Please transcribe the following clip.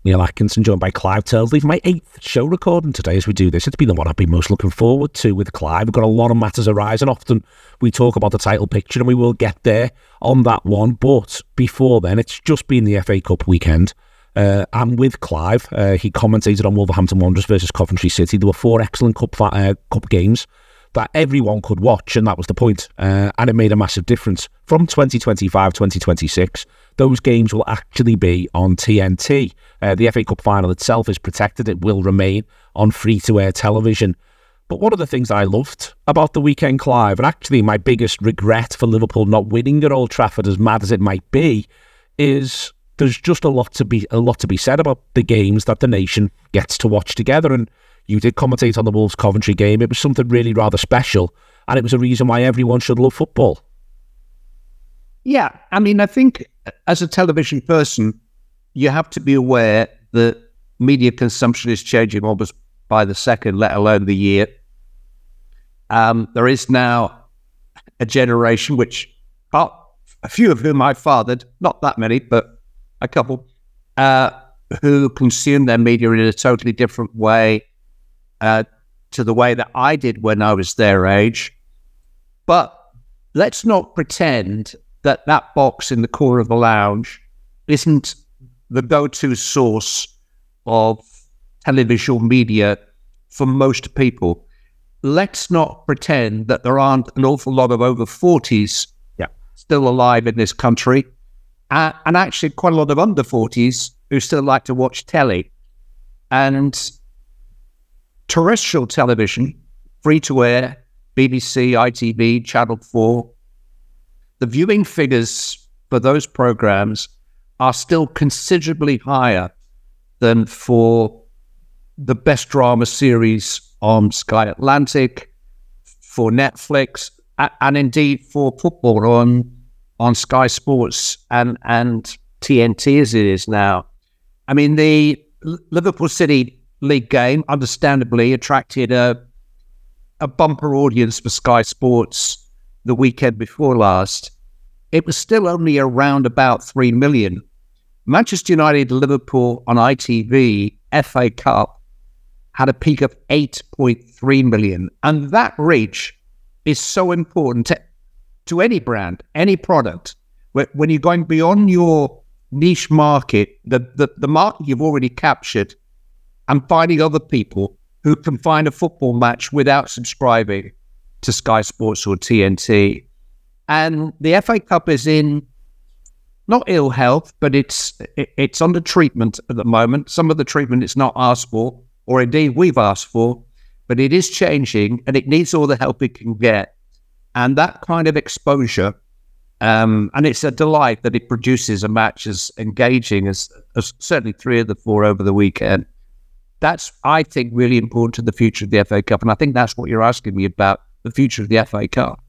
Neil Atkinson, joined by Clive Tildesley for my 8th show recording today as we do this. It's been the one I've been most looking forward to with Clive. We've got a lot of matters arising. Often we talk about the title picture and we will get there on that one. But before then, it's just been the FA Cup weekend. And with Clive, he commentated on Wolverhampton Wanderers versus Coventry City. There were 4 excellent cup games that everyone could watch, and that was the point. And it made a massive difference. From 2025-2026, those games will actually be on TNT. The FA Cup final itself is protected. It will remain on free-to-air television. But one of the things I loved about the weekend, Clive, and actually my biggest regret for Liverpool not winning at Old Trafford, as mad as it might be, is there's just a lot to be said about the games that the nation gets to watch together. And you did commentate on the Wolves Coventry game. It was something really rather special, and it was a reason why everyone should love football. Yeah, I mean, I think as a television person, you have to be aware that media consumption is changing almost by the second, let alone the year. There is now a generation which, a few of whom I fathered, not that many, but a couple, who consume their media in a totally different way to the way that I did when I was their age. But let's not pretend that box in the corner of the lounge isn't the go-to source of televisual media for most people. Let's not pretend that there aren't an awful lot of over 40s still alive in this country, and actually quite a lot of under 40s who still like to watch telly. And terrestrial television, free-to-air, BBC, ITV, Channel 4, the viewing figures for those programs are still considerably higher than for the best drama series on Sky Atlantic, for Netflix, and indeed for football on Sky Sports and TNT as it is now. I mean, the Liverpool City League game understandably attracted a bumper audience for Sky Sports the weekend before last. It was still only around about 3 million. Manchester United Liverpool on ITV FA Cup had a peak of 8.3 million. And that reach is so important to any brand, any product. When you're going beyond your niche market, the market you've already captured, and finding other people who can find a football match without subscribing to Sky Sports or TNT. And the FA Cup is in not ill health, but it's under treatment at the moment. Some of the treatment it's not asked for, or indeed we've asked for, but it is changing and it needs all the help it can get. And that kind of exposure, and it's a delight that it produces a match as engaging as certainly 3 of the 4 over the weekend. That's, I think, really important to the future of the FA Cup. And I think that's what you're asking me about, the future of the FA Cup.